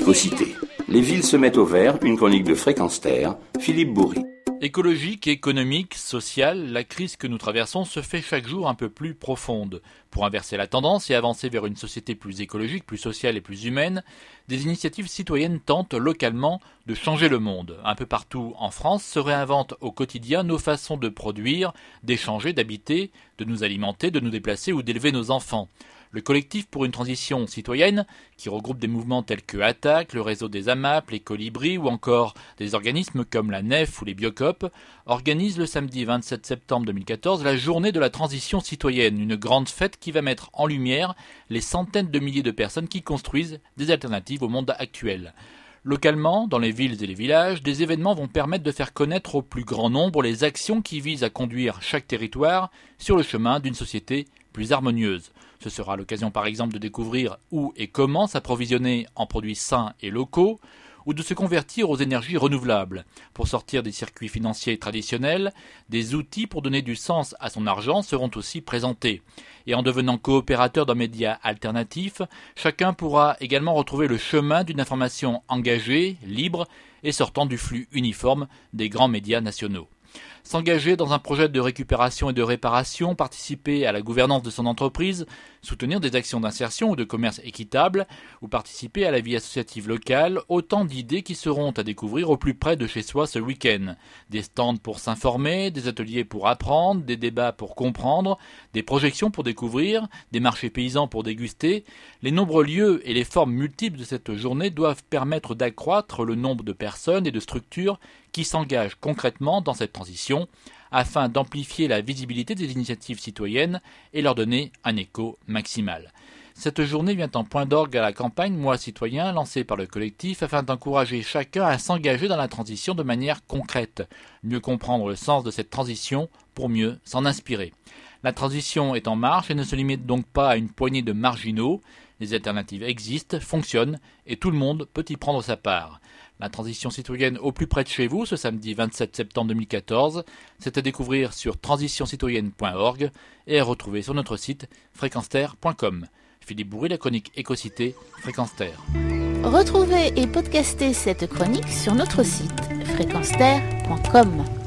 Écocité. Les villes se mettent au vert, une chronique de Fréquence Terre, Philippe Bourri. Écologique, économique, sociale, la crise que nous traversons se fait chaque jour un peu plus profonde. Pour inverser la tendance et avancer vers une société plus écologique, plus sociale et plus humaine, des initiatives citoyennes tentent localement de changer le monde. Un peu partout en France se réinventent au quotidien nos façons de produire, d'échanger, d'habiter, de nous alimenter, de nous déplacer ou d'élever nos enfants. Le collectif pour une transition citoyenne, qui regroupe des mouvements tels que Attaque, le réseau des AMAP, les Colibris ou encore des organismes comme la Nef ou les Biocoop, organise le samedi 27 septembre 2014 la journée de la transition citoyenne, une grande fête qui va mettre en lumière les centaines de milliers de personnes qui construisent des alternatives au monde actuel. Localement, dans les villes et les villages, des événements vont permettre de faire connaître au plus grand nombre les actions qui visent à conduire chaque territoire sur le chemin d'une société plus harmonieuse. Ce sera l'occasion par exemple de découvrir où et comment s'approvisionner en produits sains et locaux, ou de se convertir aux énergies renouvelables. Pour sortir des circuits financiers traditionnels, des outils pour donner du sens à son argent seront aussi présentés. Et en devenant coopérateur d'un média alternatif, chacun pourra également retrouver le chemin d'une information engagée, libre et sortant du flux uniforme des grands médias nationaux. S'engager dans un projet de récupération et de réparation, participer à la gouvernance de son entreprise, soutenir des actions d'insertion ou de commerce équitable, ou participer à la vie associative locale, autant d'idées qui seront à découvrir au plus près de chez soi ce week-end. Des stands pour s'informer, des ateliers pour apprendre, des débats pour comprendre, des projections pour découvrir, des marchés paysans pour déguster. Les nombreux lieux et les formes multiples de cette journée doivent permettre d'accroître le nombre de personnes et de structures qui s'engagent concrètement dans cette transition afin d'amplifier la visibilité des initiatives citoyennes et leur donner un écho maximal. Cette journée vient en point d'orgue à la campagne Moi Citoyen lancée par le collectif afin d'encourager chacun à s'engager dans la transition de manière concrète, mieux comprendre le sens de cette transition pour mieux s'en inspirer. La transition est en marche et ne se limite donc pas à une poignée de marginaux. Les alternatives existent, fonctionnent et tout le monde peut y prendre sa part. La transition citoyenne au plus près de chez vous, ce samedi 27 septembre 2014, c'est à découvrir sur transitioncitoyenne.org et à retrouver sur notre site fréquenceterre.com. Philippe Bourri, la chronique Écocité, Fréquence Terre. Retrouvez et podcastez cette chronique sur notre site fréquenceterre.com.